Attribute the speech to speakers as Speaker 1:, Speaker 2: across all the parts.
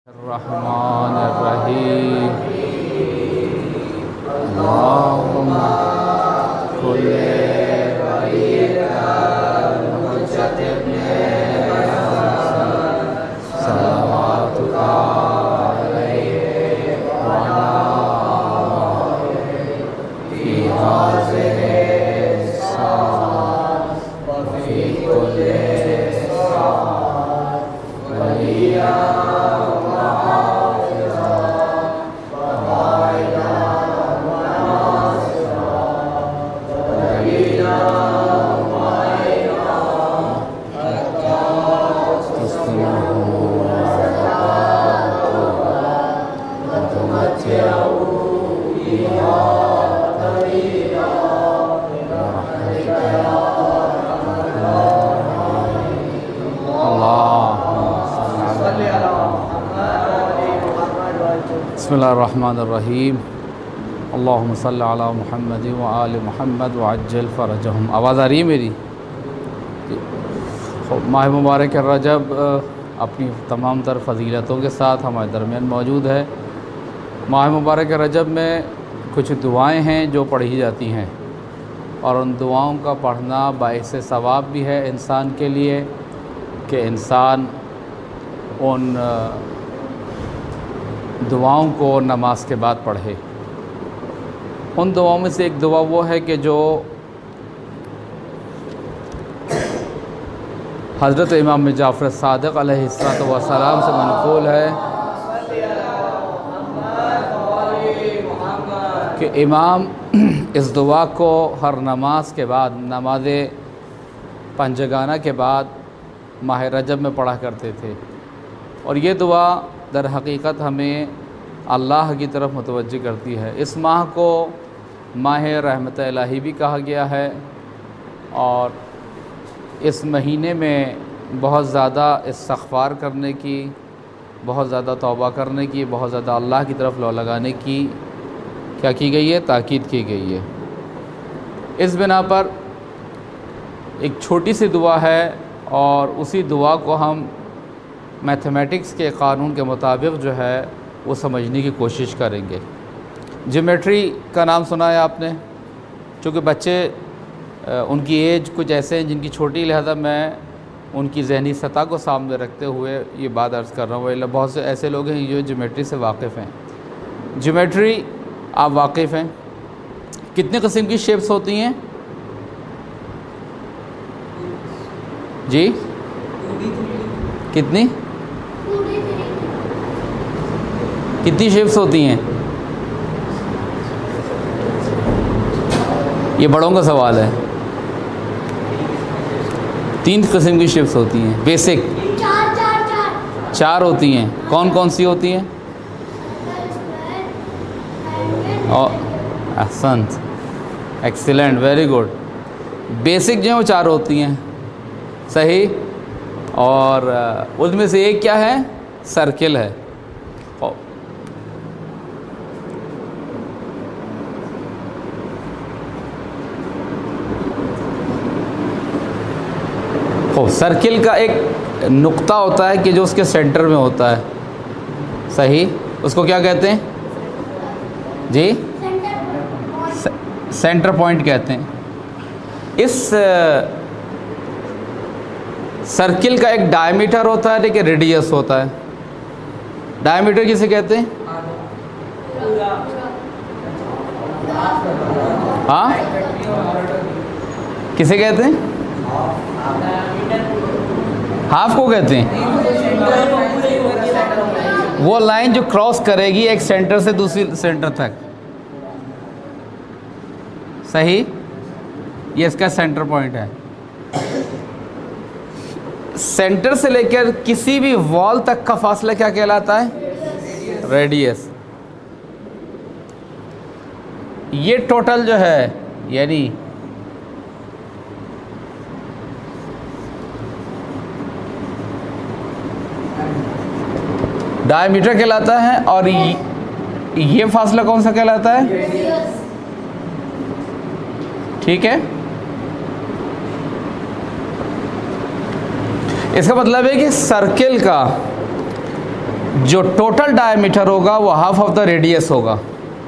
Speaker 1: रहमानिर्रहीम अल्लाहुम्मा कुल्ले वलिय्यिकल हुज्जत इब्ने सलावातुका अलैहि व अला फी हाज़िहि साअत व फी कुल्ली साअत वलिया बिस्मिल्लाहिर्रहमानिर्रहीम अल्लाहुम्मा सल्लि अला मुहम्मद व आलि मुहम्मद व अज्जिल फ़रजहुम। आवाज़ आ रही है मेरी? माह मुबारक रजब अपनी तमाम तर फ़जीलतों के साथ हमारे दरमियान मौजूद है। माह मुबारक रजब में कुछ दुआएं हैं जो पढ़ी जाती हैं और उन दुआओं का पढ़ना बाइस सवाब भी है इंसान के लिए कि इंसान उन दुआओं को नमाज के बाद पढ़े। उन दुआओं में से एक दुआ वो है कि जो हज़रत इमाम जाफ़र सादिक़ अलैहिस्सलातु वस्सलाम से मनक़ूल है कि इमाम इस दुआ को हर नमाज के बाद, नमाज पंजगाना के बाद माह रजब में पढ़ा करते थे। और ये दुआ दर हकीकत हमें अल्लाह की तरफ मुतवज्जह करती है। इस माह को माह रहमत इलाही भी कहा गया है और इस महीने में बहुत ज़्यादा इस्तिग़फ़ार करने की, बहुत ज़्यादा तौबा करने की, बहुत ज़्यादा अल्लाह की तरफ लौ लगाने की क्या की गई है, ताकीद की गई है। इस बिना पर एक छोटी सी दुआ है और उसी दुआ को हम मैथमेटिक्स के क़ानून के मुताबिक जो है वो समझने की कोशिश करेंगे। ज्योमेट्री का नाम सुना है आपने? चूँकि बच्चे उनकी एज कुछ ऐसे हैं जिनकी छोटी, लिहाजा मैं उनकी ज़हनी सतह को सामने रखते हुए ये बात अर्ज़ कर रहा हूँ। बहुत से ऐसे लोग हैं जो ज्योमेट्री से वाकिफ़ हैं। ज्योमेट्री आप वाकिफ़ हैं? कितने किस्म की शेप्स होती हैं जी? कितनी शेप्स होती हैं? ये बड़ों का सवाल है। 3 किस्म की शेप्स होती हैं बेसिक। चार होती हैं। कौन कौन सी होती हैं? और अहसंत, एक्सीलेंट, वेरी गुड। बेसिक जो है वो 4 होती हैं, सही। और उसमें से एक क्या है? सर्किल है। सर्किल का एक नुक्ता होता है कि जो उसके सेंटर में होता है, सही। उसको क्या कहते हैं जी? सेंटर पॉइंट कहते हैं। इस सर्किल का एक डायमीटर होता है, एक रेडियस होता है। डायमीटर किसे कहते हैं? हाँ, किसे कहते हैं? हाफ को कहते हैं। वो लाइन जो क्रॉस करेगी एक सेंटर से दूसरी सेंटर तक, सही। ये इसका सेंटर पॉइंट है। सेंटर से लेकर किसी भी वॉल तक का फासला क्या कहलाता है? रेडियस। ये टोटल जो है यानी डायमीटर कहलाता है। और ये फासला कौन सा कहलाता है? ठीक है। इसका मतलब है कि सर्किल का जो टोटल डायमीटर होगा वो हाफ ऑफ द रेडियस होगा।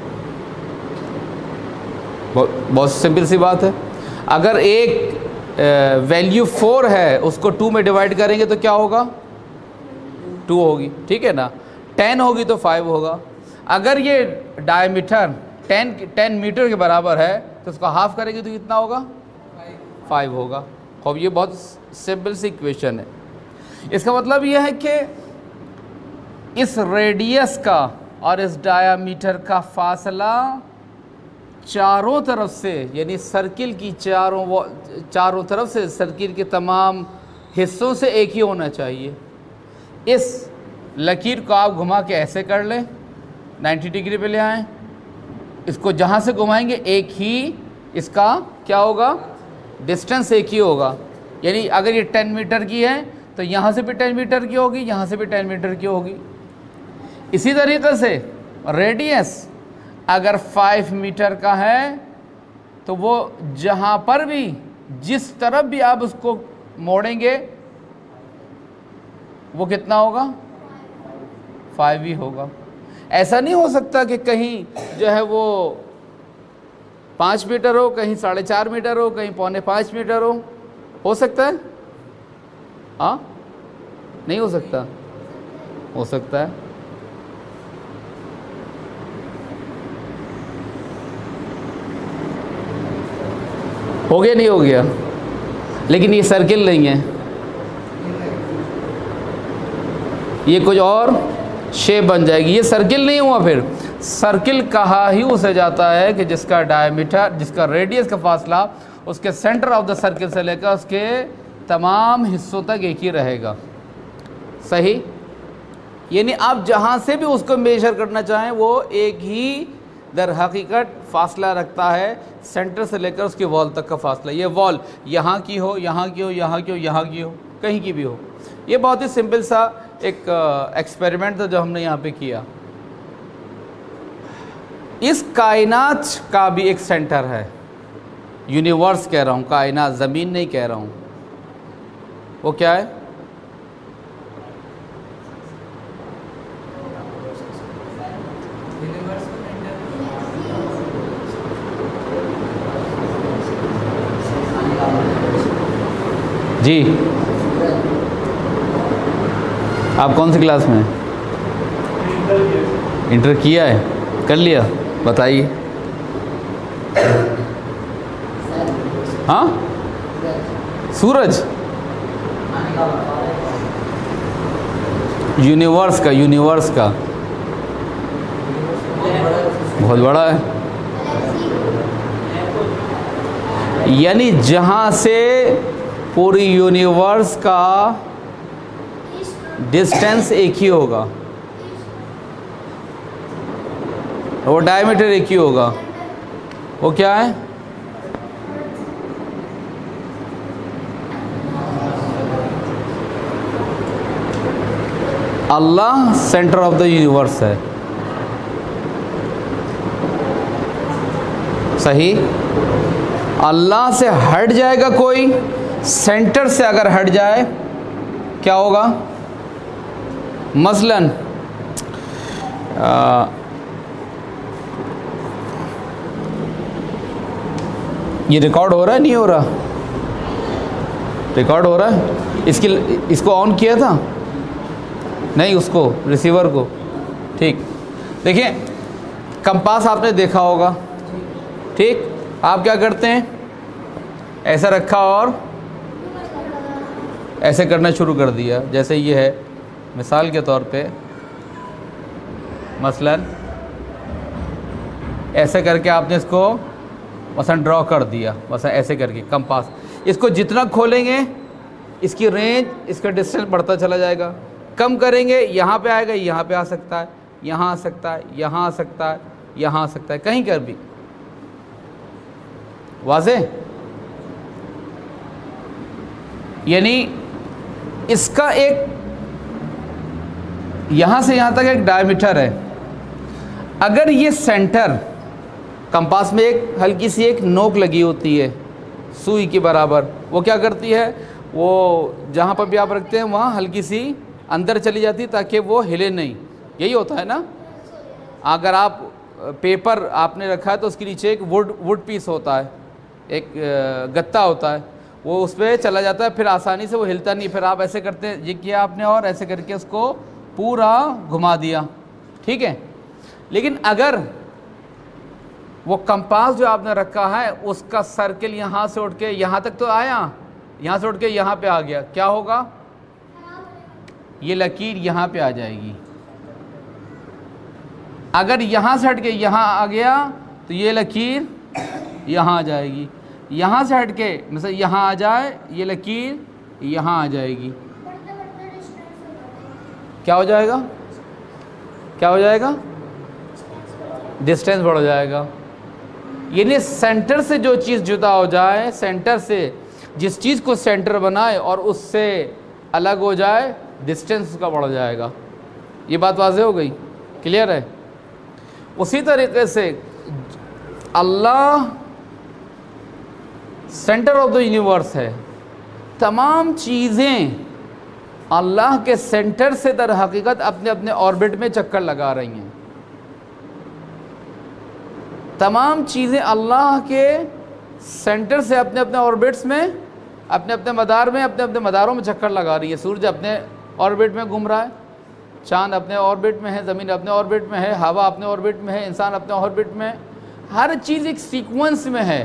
Speaker 1: बहुत सिंपल सी बात है। अगर एक वैल्यू 4 है उसको 2 में डिवाइड करेंगे तो क्या होगा? 2 होगी, ठीक है ना। 10 होगी तो 5 होगा। अगर ये डायमीटर 10 मीटर के बराबर है तो उसको हाफ करेंगे तो कितना होगा? 5 होगा। अब ये बहुत सिंपल सी इक्वेशन है। इसका मतलब ये है कि इस रेडियस का और इस डायमीटर का फासला चारों तरफ से, यानी सर्किल की चारों तरफ से, सर्किल के तमाम हिस्सों से एक ही होना चाहिए। इस लकीर को आप घुमा के ऐसे कर लें, 90 डिग्री पे ले आएँ, इसको जहाँ से घुमाएंगे एक ही इसका क्या होगा? डिस्टेंस एक ही होगा। यानी अगर ये 10 मीटर की है तो यहाँ से भी 10 मीटर की होगी, यहाँ से भी 10 मीटर की होगी। इसी तरीक़े से रेडियस अगर 5 मीटर का है तो वो जहाँ पर भी, जिस तरफ भी आप उसको मोड़ेंगे वो कितना होगा? 5 ही होगा। ऐसा नहीं हो सकता कि कहीं जो है वो 5 मीटर हो, कहीं 4.5 मीटर हो, कहीं 4.25 मीटर हो सकता है? हाँ, नहीं हो सकता। हो सकता है। हो गया नहीं हो गया? लेकिन ये सर्किल नहीं है, ये कुछ और शेप बन जाएगी। ये सर्किल नहीं हुआ। फिर सर्किल कहा ही उसे जाता है कि जिसका डायमीटर, जिसका रेडियस का फासला उसके सेंटर ऑफ द सर्किल से लेकर उसके तमाम हिस्सों तक एक ही रहेगा। सही? यानी आप जहाँ से भी उसको मेजर करना चाहें वो एक ही दर हकीकत फासला रखता है, सेंटर से लेकर उसकी वॉल तक का फासला। ये वॉल यहाँ की हो, यहाँ की हो, यहाँ की हो, यहाँ की हो, कहीं की भी हो। ये बहुत ही सिंपल सा एक एक्सपेरिमेंट था जो हमने यहाँ पे किया। इस कायनात का भी एक सेंटर है। यूनिवर्स कह रहा हूँ, कायनात, ज़मीन नहीं कह रहा हूँ। वो क्या है? जी, आप कौन सी क्लास में? इंटर किया है? कर लिया? बताइए। हाँ, सूरज, यूनिवर्स का बहुत बड़ा है। यानी जहाँ से पूरी यूनिवर्स का डिस्टेंस एक ही होगा, वो डायमीटर एक ही होगा। वो क्या है? अल्लाह सेंटर ऑफ द यूनिवर्स है। सही? अल्लाह से हट जाएगा कोई, सेंटर से अगर हट जाए क्या होगा? मसलन ये रिकॉर्ड हो रहा है, नहीं हो रहा? रिकॉर्ड हो रहा है। इसको ऑन किया था? नहीं, उसको, रिसीवर को। ठीक, देखिए कंपास आपने देखा होगा। ठीक, आप क्या करते हैं? ऐसा रखा और ऐसे करना शुरू कर दिया। जैसे ये है, मिसाल के तौर पे मसलन ऐसे करके आपने इसको मसलन ड्रॉ कर दिया, बस ऐसे करके कंपास। इसको जितना खोलेंगे इसकी रेंज, इसका डिस्टेंस बढ़ता चला जाएगा। कम करेंगे यहाँ पे आएगा, यहाँ पे आ सकता है, यहाँ आ सकता है, यहाँ आ सकता है, यहाँ आ सकता है, कहीं कर भी। वाज़े? यानी इसका एक यहाँ से यहाँ तक एक डायमीटर है। अगर ये सेंटर, कंपास में एक हल्की सी एक नोक लगी होती है सुई के बराबर, वो क्या करती है? वो जहाँ पर भी आप रखते हैं वहाँ हल्की सी अंदर चली जाती है ताकि वो हिले नहीं। यही होता है ना। अगर आप पेपर आपने रखा है तो उसके नीचे एक वुड पीस होता है, एक गत्ता होता है, वो उस पर चला जाता है, फिर आसानी से वो हिलता नहीं। फिर आप ऐसे करते, ये किया आपने और ऐसे करके उसको पूरा घुमा दिया, ठीक है। लेकिन अगर वो कंपास जो आपने रखा है उसका सर्किल यहाँ से उठ के यहाँ तक तो आया, यहाँ से उठ के यहाँ पे आ गया, क्या होगा? ये लकीर यहाँ पे आ जाएगी। अगर यहाँ से हट के यहाँ आ गया तो ये लकीर यहाँ आ जाएगी। यहाँ से हट के मतलब यहाँ आ जाए, ये लकीर यहाँ आ जाएगी। क्या हो जाएगा? क्या हो जाएगा? डिस्टेंस बढ़ जाएगा। यानी सेंटर से जो चीज़ जुदा हो जाए, सेंटर से जिस चीज़ को सेंटर बनाए और उससे अलग हो जाए, डिस्टेंस उसका बढ़ जाएगा। ये बात वाज़ेह हो गई, क्लियर है? उसी तरीके से अल्लाह सेंटर ऑफ द यूनिवर्स है। तमाम चीज़ें अल्लाह के सेंटर से दर हकीकत अपने अपने ऑर्बिट में चक्कर लगा रही हैं। तमाम चीज़ें अल्लाह के सेंटर से अपने अपने ऑर्बिट्स में, अपने अपने मदार में, अपने अपने मदारों में चक्कर लगा रही है। सूरज अपने ऑर्बिट में घूम रहा है, चांद अपने ऑर्बिट में है, ज़मीन अपने ऑर्बिट में है, हवा अपने ऑर्बिट में है, इंसान अपने ऑर्बिट में। हर चीज़ एक सीक्वेंस में है।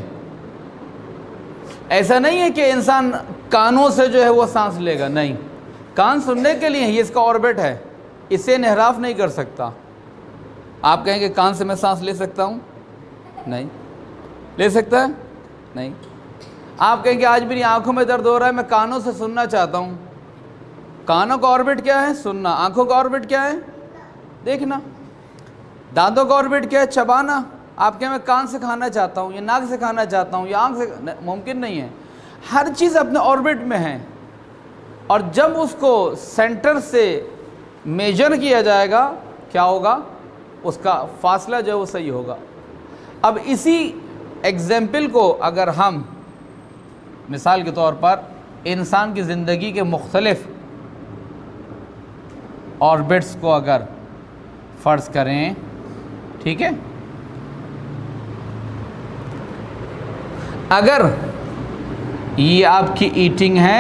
Speaker 1: ऐसा नहीं है कि इंसान कानों से जो है वो सांस लेगा, नहीं, कान सुनने के लिए ये इसका ऑर्बिट है, इसे इन्हिराफ नहीं कर सकता। आप कहेंगे कान से मैं सांस ले सकता हूँ? नहीं। ले सकता है? नहीं। आप कहेंगे आज मेरी आंखों में दर्द हो रहा है, मैं कानों से सुनना चाहता हूँ। कानों का ऑर्बिट क्या है? सुनना। आंखों का ऑर्बिट क्या है? देखना। दांतों का ऑर्बिट क्या है? चबाना। आप कहें मैं कान से खाना चाहता हूँ, या नाक से खाना चाहता हूँ, या आँख से, मुमकिन नहीं है। हर चीज़ अपने ऑर्बिट में है, और जब उसको सेंटर से मेजर किया जाएगा, क्या होगा? उसका फासला जो है वो सही होगा। अब इसी एग्जाम्पल को अगर हम मिसाल के तौर पर इंसान की ज़िंदगी के मुख्तलिफ ऑर्बिट्स को अगर फ़र्ज़ करें, ठीक है, अगर ये आपकी ईटिंग है,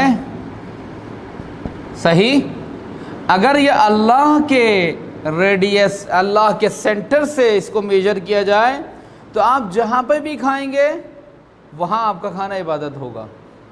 Speaker 1: सही, अगर ये अल्लाह के रेडियस, अल्लाह के सेंटर से इसको मेजर किया जाए तो आप जहाँ पे भी खाएंगे वहाँ आपका खाना इबादत होगा।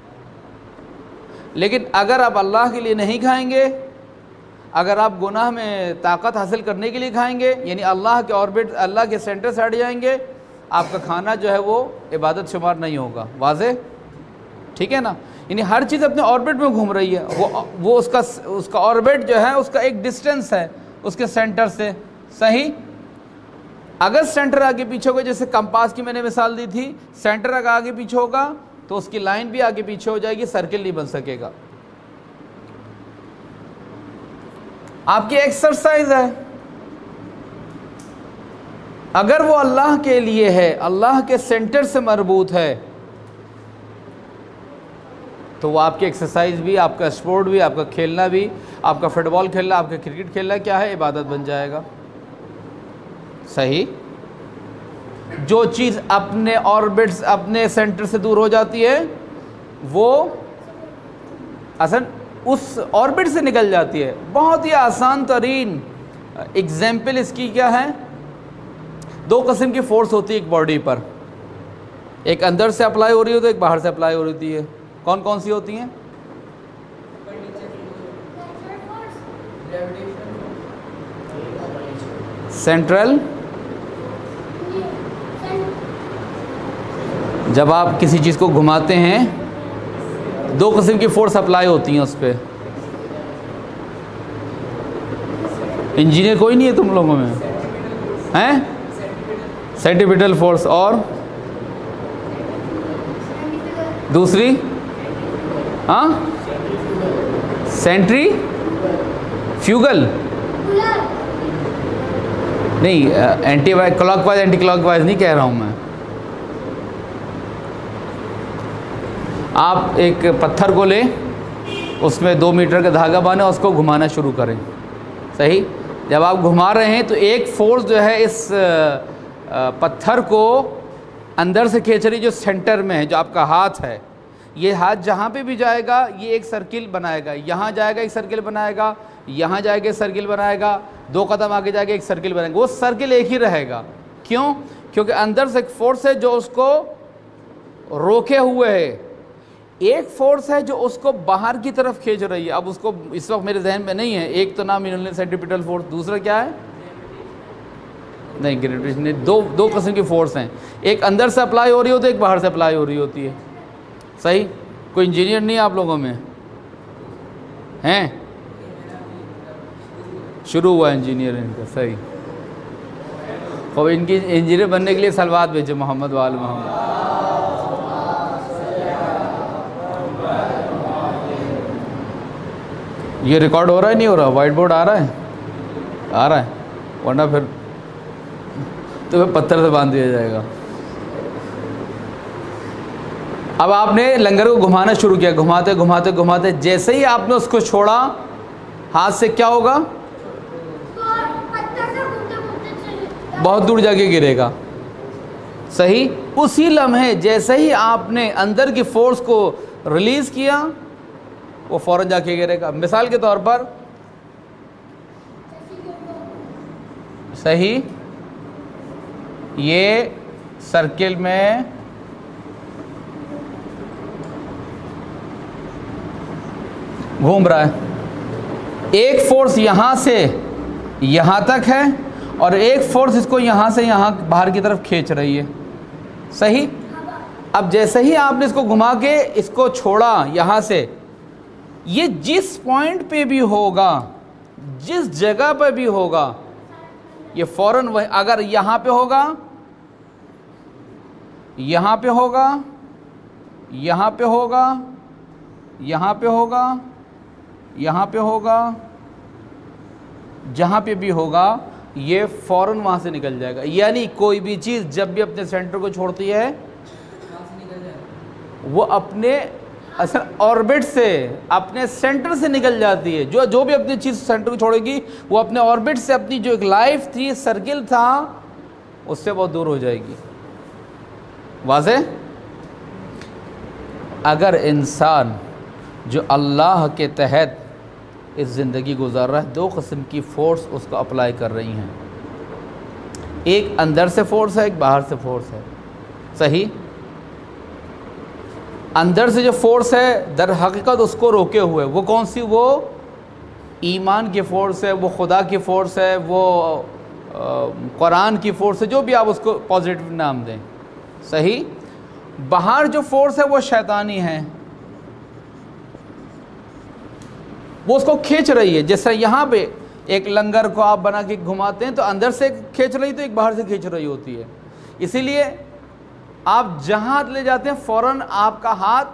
Speaker 1: लेकिन अगर आप अल्लाह के लिए नहीं खाएंगे, अगर आप गुनाह में ताकत हासिल करने के लिए खाएंगे, यानी अल्लाह के ऑर्बिट, अल्लाह के सेंटर से हट जाएंगे, आपका खाना जो है वो इबादत शुमार नहीं होगा। वाज़ेह, ठीक है ना? यानी हर चीज़ अपने ऑर्बिट में घूम रही है। वो उसका ऑर्बिट जो है उसका एक डिस्टेंस है उसके सेंटर से, सही। अगर सेंटर आगे पीछे होगा, जैसे कंपास की मैंने मिसाल दी थी, सेंटर अगर आगे पीछे होगा तो उसकी लाइन भी आगे पीछे हो जाएगी, सर्किल नहीं बन सकेगा। आपकी एक्सरसाइज है, अगर वो अल्लाह के लिए है, अल्लाह के सेंटर से मरबूत है, तो वो आपकी एक्सरसाइज भी, आपका स्पोर्ट भी, आपका खेलना भी, आपका फुटबॉल खेलना, आपका क्रिकेट खेलना क्या है? इबादत बन जाएगा, सही। जो चीज़ अपने ऑर्बिट्स, अपने सेंटर से दूर हो जाती है, वो असल उस ऑर्बिट से निकल जाती है। बहुत ही आसान तरीन एग्जाम्पल इसकी क्या है? दो किस्म की फोर्स होती है एक बॉडी पर, एक अंदर से अप्लाई हो रही होती है, एक बाहर से अप्लाई हो रही होती है। कौन कौन सी होती हैं? सेंट्रल, जब आप किसी चीज़ को घुमाते हैं दो किस्म की फोर्स अप्लाई होती हैं उस पर। इंजीनियर कोई नहीं है तुम लोगों में? हैं? सेंट्रीपिटल फोर्स, और दूसरी, हाँ, सेंट्री फ्यूगल नहीं, एंटी क्लॉकवाइज एंटी क्लॉकवाइज नहीं कह रहा हूँ मैं। आप एक पत्थर को लें, उसमें 2 मीटर का धागा बांधे, उसको घुमाना शुरू करें। सही, जब आप घुमा रहे हैं तो एक फोर्स जो है इस पत्थर को अंदर से खींच रही, जो सेंटर में है, जो आपका हाथ है, ये हाथ जहाँ पे भी जाएगा ये एक सर्किल बनाएगा, यहाँ जाएगा एक सर्किल बनाएगा, यहाँ जाएगा एक सर्किल बनाएगा, 2 कदम आगे जाएगा एक सर्किल बनाएगा। वो सर्किल एक ही रहेगा। क्यों? क्योंकि अंदर से एक फोर्स है जो उसको रोके हुए है, एक फोर्स है जो उसको बाहर की तरफ खींच रही है। अब उसको इस वक्त मेरे जहन में नहीं है, एक तो नाम यूनिट सेंट्रीपिटल फोर्स, दूसरा क्या है, नहीं ग्रेविटेशन। दो किस्म की फोर्स हैं, एक अंदर से अप्लाई हो रही होती है, एक बाहर से अप्लाई हो रही होती है। सही, कोई इंजीनियर नहीं आप लोगों में हैं? शुरू हुआ इंजीनियरिंग का। सही, और इनकी इंजीनियर बनने के लिए सलवात भेजे मोहम्मद वाल मोहम्मद। ये रिकॉर्ड हो रहा है नहीं हो रहा? वाइट बोर्ड आ रहा है? आ रहा है, वरना फिर तो पत्थर से बांध दिया जाएगा। अब आपने लंगर को घुमाना शुरू किया, घुमाते घुमाते घुमाते, जैसे ही आपने उसको छोड़ा हाथ से, क्या होगा? बहुत दूर जाके गिरेगा। सही, उसी लम्हे जैसे ही आपने अंदर की फोर्स को रिलीज किया वो फौरन जाके गिरेगा। मिसाल के तौर पर, सही, ये सर्किल में घूम रहा है, एक फोर्स यहां से यहां तक है और एक फोर्स इसको यहां से यहां बाहर की तरफ खींच रही है। सही, अब जैसे ही आपने इसको घुमा के इसको छोड़ा यहां से, ये जिस पॉइंट पे भी होगा, जिस जगह पे भी होगा, ये फौरन वही, अगर यहां पे होगा, यहां पे होगा, यहां पे होगा, यहां पे होगा, यहां पे होगा, जहां पे भी होगा, ये फौरन वहां से निकल जाएगा। यानी कोई भी चीज़ जब भी अपने सेंटर को छोड़ती है वो अपने असल ऑर्बिट से, अपने सेंटर से निकल जाती है। जो भी अपनी चीज़ सेंटर को छोड़ेगी वो अपने ऑर्बिट से, अपनी जो एक लाइफ थी, सर्किल था, उससे बहुत दूर हो जाएगी। वाज़े? अगर इंसान जो अल्लाह के तहत इस ज़िंदगी गुजार रहा है, 2 किस्म की फ़ोर्स उसको अप्लाई कर रही हैं, एक अंदर से फ़ोर्स है, एक बाहर से फ़ोर्स है। सही, अंदर से जो फ़ोर्स है दर हकीकत उसको रोके हुए, वो कौन सी? वो ईमान की फ़ोर्स है, वो खुदा की फ़ोर्स है, वो कुरान की फ़ोर्स है, जो भी आप उसको पॉजिटिव नाम दें। सही, बाहर जो फ़ोर्स है वो शैतानी है, वो उसको खींच रही है। जैसे यहाँ पे एक लंगर को आप बना के घुमाते हैं तो अंदर से खींच रही तो एक बाहर से खींच रही होती है। इसीलिए आप जहाँ हाथ ले जाते हैं फ़ौरन आपका हाथ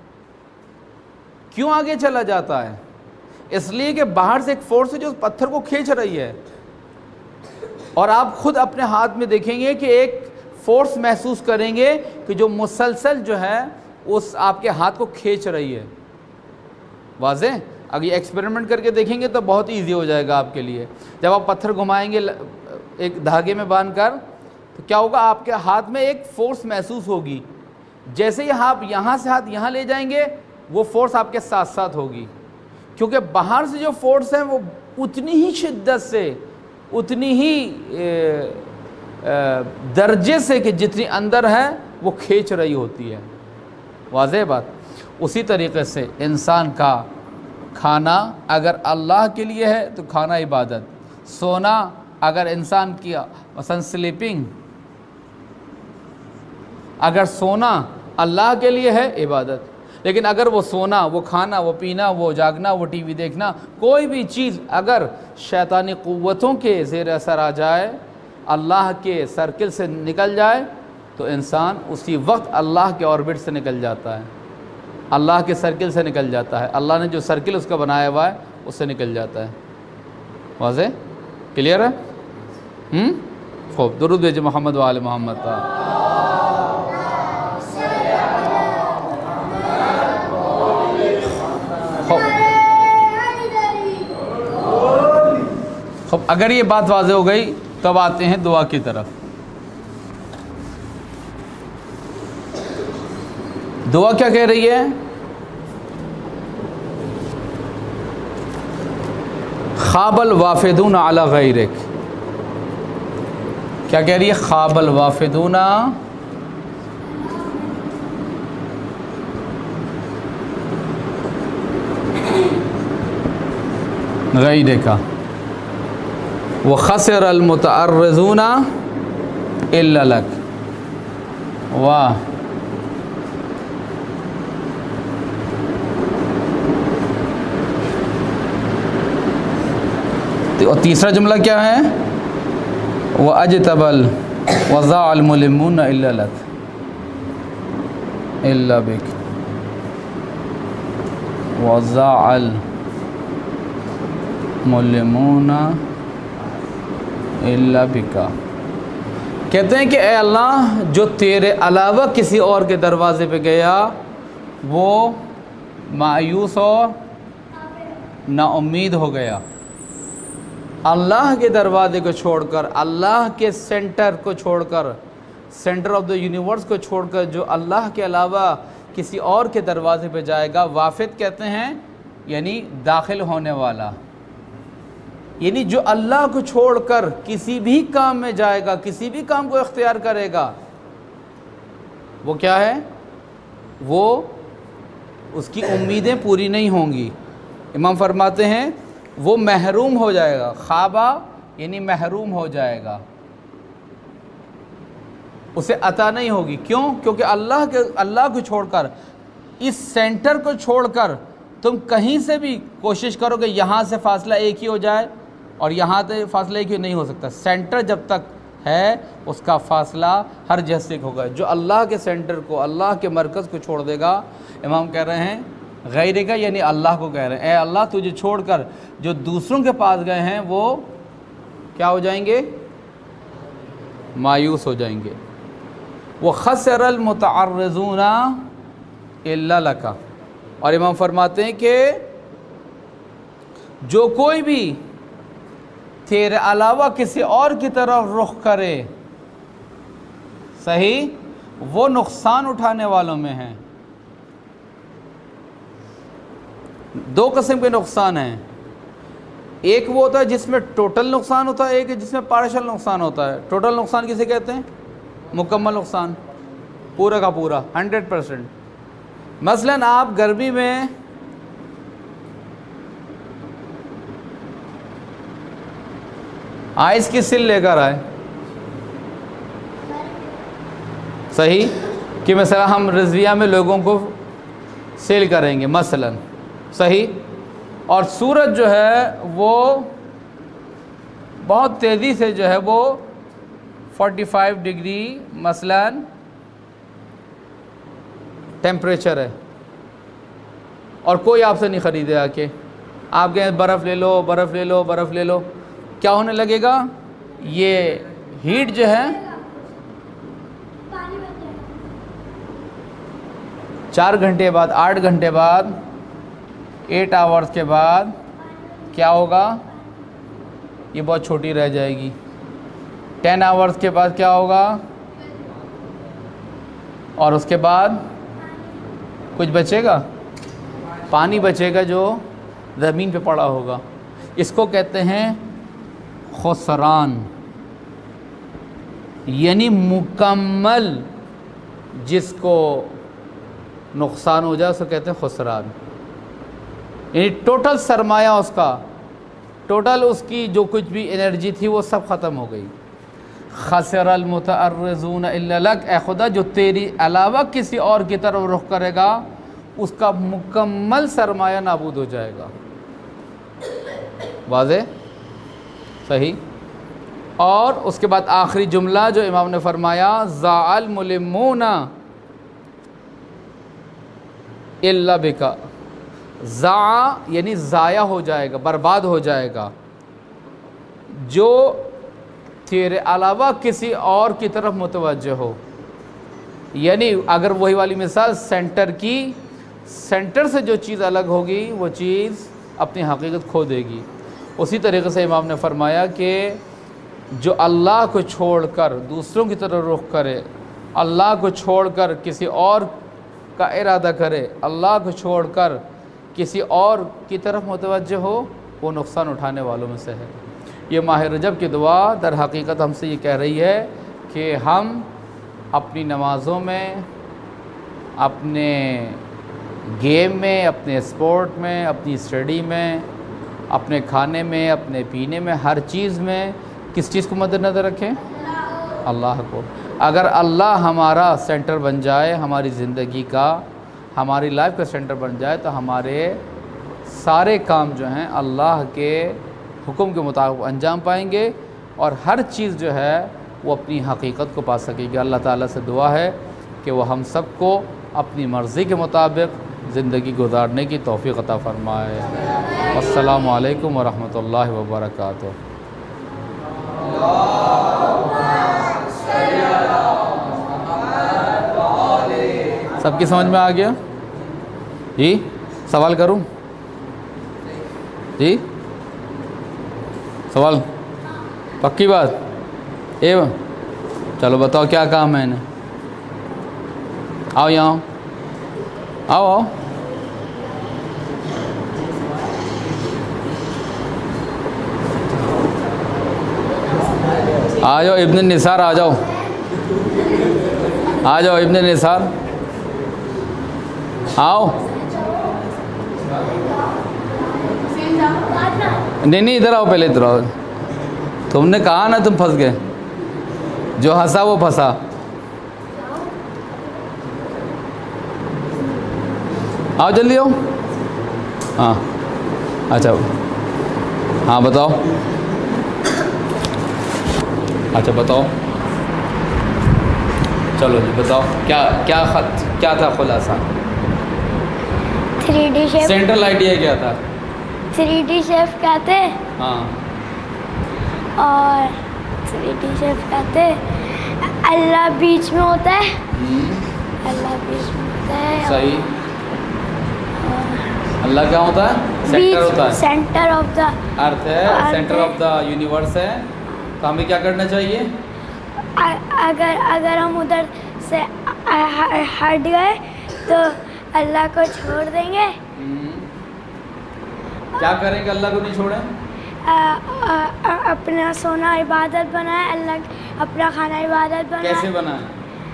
Speaker 1: क्यों आगे चला जाता है? इसलिए कि बाहर से एक फोर्स है जो उस पत्थर को खींच रही है, और आप खुद अपने हाथ में देखेंगे कि एक फोर्स महसूस करेंगे कि जो मुसलसल जो है उस आपके हाथ को खींच रही है। वाज़े? अगर ये एक्सपेरिमेंट करके देखेंगे तो बहुत इजी हो जाएगा आपके लिए। जब आप पत्थर घुमाएंगे एक धागे में बांधकर तो क्या होगा, आपके हाथ में एक फोर्स महसूस होगी। जैसे ही आप यहाँ से हाथ यहाँ ले जाएंगे वो फोर्स आपके साथ साथ होगी, क्योंकि बाहर से जो फोर्स है वो उतनी ही शिद्दत से, उतनी ही दर्जे से कि जितनी अंदर है वो खींच रही होती है। वाज़ेह बात। उसी तरीक़े से इंसान का खाना अगर अल्लाह के लिए है तो खाना इबादत, सोना अगर इंसान की मसलन स्लीपिंग, अगर सोना अल्लाह के लिए है इबादत। लेकिन अगर वो सोना, वो खाना, वो पीना, वो जागना, वो टीवी देखना, कोई भी चीज़ अगर शैतानी क़ुव्वतों के ज़ेर असर आ जाए, अल्लाह के सर्किल से निकल जाए, तो इंसान उसी वक्त अल्लाह के ऑर्बिट से निकल जाता है, अल्लाह के सर्किल से निकल जाता है। अल्लाह ने जो सर्किल उसका बनाया हुआ है उससे निकल जाता है। वाज़ेह? क्लियर है? खूब। दुरूद भेजे मोहम्मद वाले मोहम्मद का। खूब। अगर ये बात वाज़ेह हो गई तब आते हैं दुआ की तरफ। दुआ क्या कह रही है? खाबल वाफिदून अला गैरिक। क्या कह रही है? खाबल वाफिदूना गैरिका व खसर अल मुतअर्रिज़ूना इल्ला लक। वाह, और तीसरा जुमला क्या है? व अजतबल वज़ाअल मुलिमून इल्ला लक इल्ला बिक वज़ाअल मुलिमून इल्ला बिका। कहते हैं कि ए अल्लाह, जो तेरे अलावा किसी और के दरवाज़े पे गया वो मायूस और नाउम्मीद हो गया। अल्लाह के दरवाज़े को छोड़कर, अल्लाह के सेंटर को छोड़कर, सेंटर ऑफ द यूनिवर्स को छोड़कर जो अल्लाह के अलावा किसी और के दरवाज़े पे जाएगा, वाफिद कहते हैं यानी दाखिल होने वाला, यानी जो अल्लाह को छोड़कर किसी भी काम में जाएगा, किसी भी काम को इख्तियार करेगा, वो क्या है? वो उसकी उम्मीदें पूरी नहीं होंगी। इमाम फरमाते हैं वो महरूम हो जाएगा। ख्वाबा यानी महरूम हो जाएगा, उसे अता नहीं होगी। क्यों? क्योंकि अल्लाह को छोड़कर, इस सेंटर को छोड़कर तुम कहीं से भी कोशिश करोगे यहाँ से फासला एक ही हो जाए और यहाँ से फासला एक ही नहीं हो सकता। सेंटर जब तक है उसका फासला हर जगह से होगा। जो अल्लाह के सेंटर को, अल्लाह के मरकज़ को छोड़ देगा, इमाम कह रहे हैं गैर का यानी अल्लाह को कह रहे हैं, ए अल्लाह तुझे छोड़कर जो दूसरों के पास गए हैं वो क्या हो जाएंगे? मायूस हो जाएंगे। वो खसरल मुतअर्रिज़ूना इल्ला लका। और इमाम फरमाते हैं कि जो कोई भी तेरे अलावा किसी और की तरफ रुख करे, सही, वो नुकसान उठाने वालों में है। दो किस्म के नुकसान हैं। एक वो होता है जिसमें टोटल नुकसान होता है, एक है जिसमें पार्शल नुकसान होता है। टोटल नुकसान किसे कहते हैं? मुकम्मल नुकसान, पूरा का पूरा 100%। मसलन आप गर्मी में आइस की सिल लेकर आए, सही, कि मसला हम रज़िया में लोगों को सेल करेंगे मसलन, सही, और सूरज जो है वो बहुत तेज़ी से जो है वो 45 डिग्री मसलन टेम्परेचर है और कोई आपसे नहीं ख़रीदे आके, आप कहें बर्फ़ ले लो, बर्फ़ ले लो, बर्फ़ ले लो, क्या होने लगेगा? ये हीट जो है 4 घंटे बाद, 8 घंटे बाद, 8 आवर्स के बाद क्या होगा? ये बहुत छोटी रह जाएगी। 10 आवर्स के बाद क्या होगा? और उसके बाद कुछ बचेगा? पानी बचेगा जो ज़मीन पे पड़ा होगा। इसको कहते हैं खुसरान, यानी मुकम्मल जिसको नुकसान हो जाए उसको कहते हैं खुसरान। यानी टोटल सरमाया उसका, टोटल उसकी जो कुछ भी एनर्जी थी वो सब ख़त्म हो गई। खसरल मुतअर्रिज़ून इल्ला लक, ए खुदा जो तेरी अलावा किसी और की तरफ रुख करेगा उसका मुकम्मल सरमाया नाबूद हो जाएगा। वाज़े, सही। और उसके बाद आखिरी जुमला जो इमाम ने फरमाया, ज़ाअल मुलिमूना इल्ला बिका। ज़ा यानी ज़ाया हो जाएगा, बर्बाद हो जाएगा, जो तेरे अलावा किसी और की तरफ मुतवज्जह हो। यानी अगर वही वाली मिसाल सेंटर की, सेंटर से जो चीज़ अलग होगी वो चीज़ अपनी हकीकत खो देगी। उसी तरीक़े से इमाम ने फरमाया कि जो अल्लाह को छोड़कर दूसरों की तरफ रुख करे, अल्लाह को छोड़कर किसी और का इरादा करे, अल्लाह को छोड़कर किसी और की तरफ मुतवज्जह हो, वो नुकसान उठाने वालों में से है। ये माह रजब की दुआ दर हकीकत हमसे ये कह रही है कि हम अपनी नमाज़ों में, अपने गेम में, अपने स्पोर्ट में, अपनी स्टडी में, अपने खाने में, अपने पीने में, हर चीज़ में किस चीज़ को मद्देनज़र रखें? अल्लाह को। अगर अल्लाह हमारा सेंटर बन जाए, हमारी ज़िंदगी का, हमारी लाइफ का सेंटर बन जाए, तो हमारे सारे काम जो हैं अल्लाह के हुक्म के मुताबिक अंजाम पाएंगे और हर चीज़ जो है वो अपनी हकीकत को पा सकेगी। अल्लाह ताला से दुआ है कि वो हम सबको अपनी मर्ज़ी के मुताबिक ज़िंदगी गुजारने की तौफ़ीक़ अता फ़रमाए। अस्सलामु अलैकुम व रहमतुल्लाहि व बरकातुहू। सबकी समझ में आ गया जी? सवाल करूं जी? सवाल पक्की बात? एवं चलो बताओ क्या काम है इन्हें? आओ यहाँ आओ आओ। आ जाओ इब्न निसार, आ जाओ आ जाओ इब्न निसार, आओ। नहीं इधर आओ, पहले इधर आओ। तुमने कहा ना तुम फंस गए, जो हंसा वो फंसा। आओ जल्दी आओ। हाँ अच्छा, हाँ बताओ। अच्छा बताओ, चलो जी बताओ क्या था खुलासा?
Speaker 2: 3D shape.
Speaker 1: सेंट्रल आइडिया क्या था?
Speaker 2: 3D शेप कहते।
Speaker 1: हाँ।
Speaker 2: और 3D शेप कहते अल्लाह बीच में होता है। अल्लाह बीच में होता है।
Speaker 1: सही। अल्लाह क्या होता है? सेंटर होता है।
Speaker 2: सेंटर ऑफ द
Speaker 1: अर्थ है, सेंटर ऑफ द यूनिवर्स है। तो हमें क्या करना चाहिए?
Speaker 2: अगर हम उधर से हट गए तो अल्लाह को छोड़ देंगे।
Speaker 1: क्या करेंगे? अल्लाह को नहीं छोड़ें?
Speaker 2: अपना सोना इबादत बनाए, अल्लाह अपना खाना इबादत बनाए।
Speaker 1: कैसे बनाए?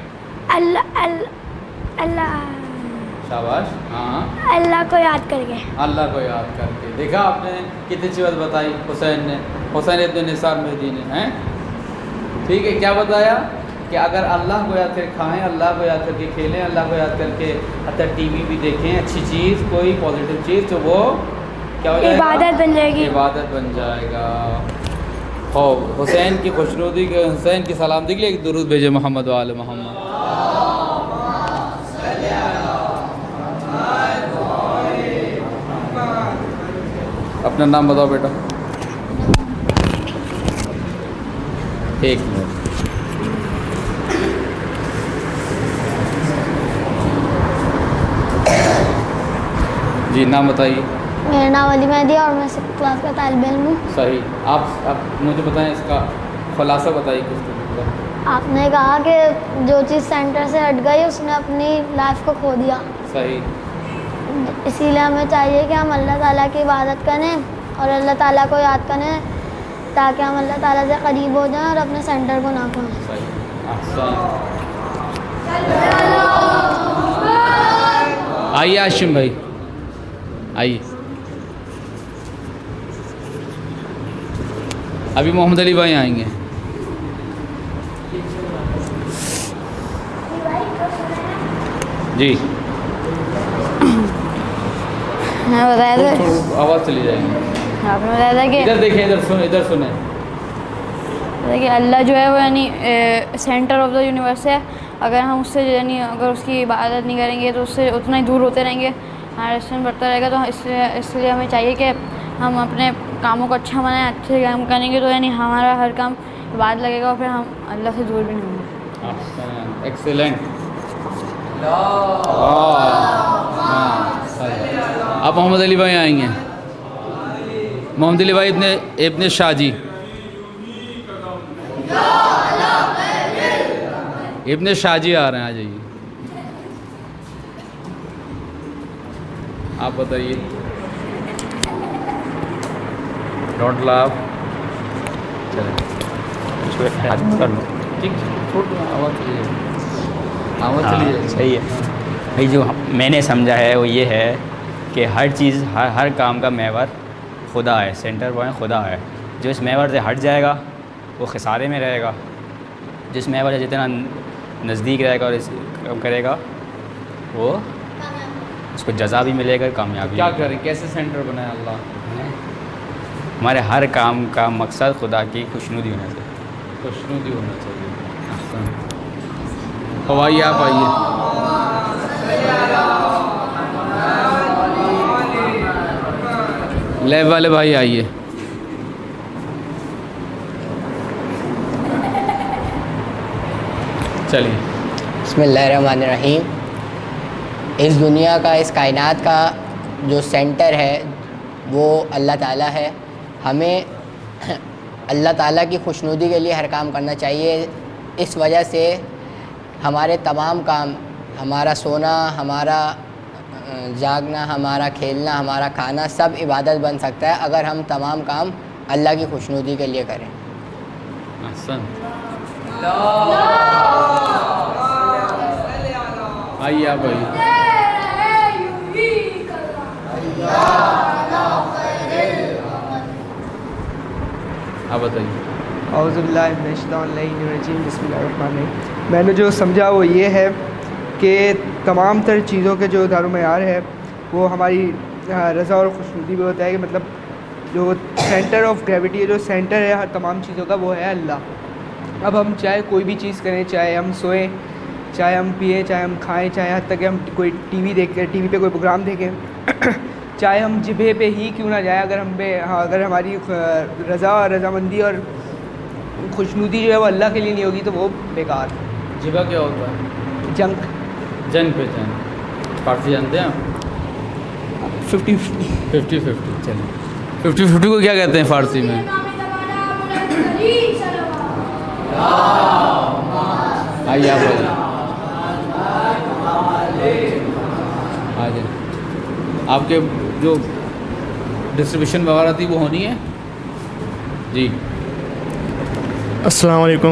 Speaker 2: अल्लाह
Speaker 1: शाबाश। हाँ,
Speaker 2: अल्लाह को याद करके।
Speaker 1: अल्लाह को याद करके। देखा आपने कितनी अच्छी बात बताई हुसैन ने, हुसैन इब्न निसार मेहदी ने, हैं? ठीक है, क्या बताया कि अगर अल्लाह को याद करके खाएं, अल्लाह को याद करके खेलें, अल्लाह को याद करके हत्या टीवी भी देखें, अच्छी चीज़, कोई पॉजिटिव चीज़, तो वो क्या हो जाएगा?
Speaker 2: इबादत बन जाएगी।
Speaker 1: इबादत बन जाएगा। हो हुसैन की खुशनुदी के, हुसैन की सलामती के लिए एक दुरूद भेजे मोहम्मद वाले मोहम्मद। अपना नाम बताओ बेटा। एक मिनट। जी नाम बताइए।
Speaker 2: मेरा नाम अली मेहदी और मैं 6th क्लास का तालिब इल्म हूँ।
Speaker 1: सही। आप मुझे बताएं, इसका खुलासा बताइए कुछ तो।
Speaker 2: आपने कहा कि जो चीज़ सेंटर से हट गई उसने अपनी लाइफ को खो दिया।
Speaker 1: सही।
Speaker 2: इसीलिए हमें चाहिए कि हम अल्लाह ताला की इबादत करें और अल्लाह ताला को याद करें, ताकि हम अल्लाह ताला से करीब हो जाएं और अपने सेंटर को ना खोएं।
Speaker 1: सही। अच्छा, आइए आशिम भाई, आइए। अभी मोहम्मद अली भाई आएंगे। जी
Speaker 2: हाँ बताया था,
Speaker 1: आवाज़ चली जाएगी।
Speaker 2: आपने बताया था कि
Speaker 1: इधर देखें, इधर सुने।
Speaker 2: देखिए अल्लाह जो है वो यानी सेंटर ऑफ द यूनिवर्स है। अगर हम उससे यानी अगर उसकी इबादत नहीं करेंगे तो उससे उतना ही दूर होते रहेंगे, हमारा रिश्ता बढ़ता रहेगा। तो इसलिए हमें चाहिए कि हम अपने कामों को अच्छा बनाएं, अच्छे काम करेंगे तो यानी हमारा हर काम इबादत लगेगा और फिर हम अल्लाह से दूर भी नहीं होंगे।
Speaker 1: एक्सीलेंट। अब मोहम्मद अली भाई आएंगे। मोहम्मद अली भाई इब्ने शाजी, इब्ने शाजी आ रहे हैं, आ जाइए। आप बताइए। Don't laugh. चलें ठीक, छोड़ दो, आवाज़ चलिए, आवाज़ चलिए।
Speaker 3: सही है भाई। जो मैंने समझा है वो ये है कि हर चीज़, हर काम का महवर खुदा है, सेंटर पॉइंट खुदा है। जो इस महवर से हट जाएगा वो खसारे में रहेगा, जिस महवर से जितना नज़दीक रहेगा और इस काम करेगा वो उसको जज़ा भी मिलेगा, कामयाबी।
Speaker 1: क्या करें, कैसे सेंटर बनाए अल्लाह?
Speaker 3: हमारे हर काम का मकसद खुदा की खुशनुदी होना चाहिए।
Speaker 1: खुशनुदी होना चाहिए। अब आइए, आप आइए। लैब वाले भाई आइए। चलिए।
Speaker 4: बिस्मिल्लाहिर्रहमानिर्रहीम। इस दुनिया का, इस कायनात का जो सेंटर है वो अल्लाह ताला है। हमें अल्लाह ताला की खुशनुदी के लिए हर काम करना चाहिए। इस वजह से हमारे तमाम काम, हमारा सोना, हमारा जागना, हमारा खेलना, हमारा खाना सब इबादत बन सकता है अगर हम तमाम काम अल्लाह की खुशनुदी के लिए करें।
Speaker 1: आइए आप आइए। आप बताइए।
Speaker 5: बिस्मिल्लाहिर्रहमानिर्रहीम। मैंने जो समझा वो ये है कि तमाम तर चीज़ों के जो दारो मयार है वो हमारी रज़ा और खुशनुदी में होता है। कि मतलब जो सेंटर ऑफ ग्रेविटी है, जो सेंटर है हर तमाम चीज़ों का, वो है अल्लाह। अब हम चाहे कोई भी चीज़ करें, चाहे हम सोएं, चाहे हम पिएँ, चाहे हम खाएँ, चाहे हद तक कि हम कोई टीवी पे कोई प्रोग्राम देखें चाहे हम जिभे पे ही क्यों ना जाए, अगर हमारी रज़ामंदी और खुशनुदी जो है वो अल्लाह के लिए नहीं होगी तो वो बेकार।
Speaker 1: जिबा क्या होता है?
Speaker 5: जंग
Speaker 1: पे जंग फारसी जानते हैं आप? 50-50। चलिए, 50-50 को क्या कहते हैं फारसी में? आइए आप आ जाए। आपके जो डिस्ट्रीब्यूशन वगैरह थी वो होनी है जी।
Speaker 6: अस्सलाम वालेकुम।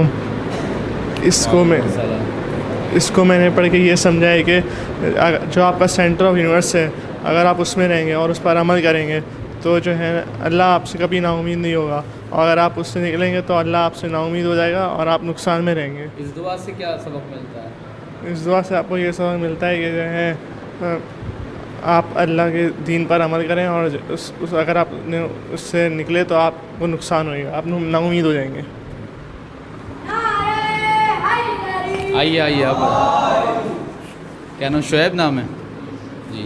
Speaker 6: इसको मैंने पढ़ के ये समझा है कि जो आपका सेंटर ऑफ यूनिवर्स है, अगर आप उसमें रहेंगे और उस पर अमल करेंगे तो जो है अल्लाह आपसे कभी नाउमीद नहीं होगा, और अगर आप उससे निकलेंगे तो अल्लाह आपसे नाउमीद हो जाएगा और आप नुकसान में रहेंगे।
Speaker 1: इस दुआ से क्या सबक मिलता है?
Speaker 6: इस दुआ से आपको ये सबक मिलता है कि जो है आप अल्लाह के दीन पर अमल करें, और अगर आप उससे निकले तो आपको नुकसान होएगा, आप नाउमीद हो जाएंगे।
Speaker 1: आइए आइए आप। क्या नाम? शुएब नाम है जी।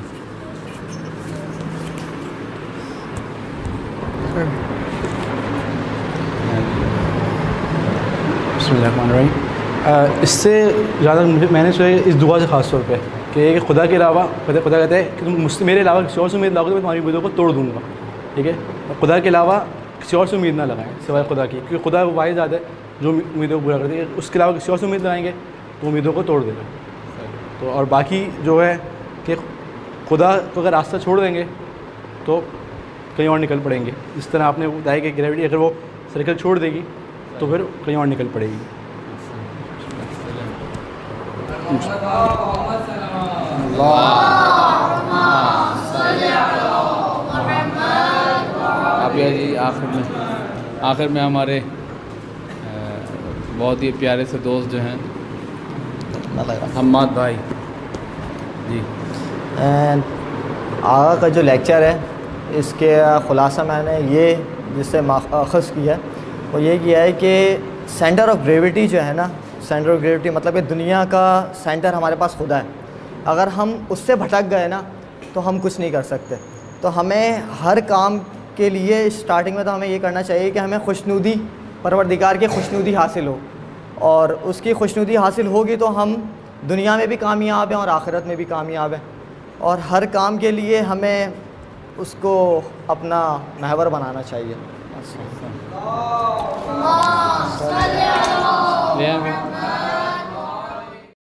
Speaker 7: इससे ज़्यादा मैंने सुना इस दुआ से ख़ास तौर पे कि खुदा के अलावा, खुदा कहता है कि तुम मुझसे, मेरे अलावा किसी और से उम्मीद लगाओगे तो मैं तुम्हारी उम्मीदों को तोड़ दूँगा। ठीक है, खुदा के अलावा किसी और से उम्मीद ना लगाएं सिवाय खुदा की, क्योंकि खुदा वो वाहिद ज़ात है जो उम्मीदों को पूरा करती है। उसके अलावा किसी और से उम्मीद लगाएंगे तो उम्मीदों को तोड़ देगा। तो और बाकी जो है कि खुदा को अगर रास्ता छोड़ देंगे तो कहीं और निकल पड़ेंगे। जिस तरह आपने बताया कि ग्रेविटी अगर वो सर्कल छोड़ देगी तो फिर कहीं और निकल पड़ेगी।
Speaker 1: आप जी आखिर में हमारे बहुत ही प्यारे से दोस्त जो हैं हम्माद भाई जी।
Speaker 8: आगा का जो लेक्चर है इसके ख़ुलासा मैंने ये जिससे अख़ज़ किया वो ये किया है कि सेंटर ऑफ ग्रेविटी जो है ना, सेंटर ऑफ ग्रेविटी मतलब कि दुनिया का सेंटर हमारे पास खुदा है। अगर हम उससे भटक गए ना तो हम कुछ नहीं कर सकते। तो हमें हर काम के लिए स्टार्टिंग में तो हमें ये करना चाहिए कि हमें खुशनुदी, परवरदिगार की खुशनुदी हासिल हो, और उसकी खुशनुदी हासिल होगी तो हम दुनिया में भी कामयाब हैं और आखिरत में भी कामयाब हैं। और हर काम के लिए हमें उसको अपना महवर बनाना चाहिए।
Speaker 1: ले आए।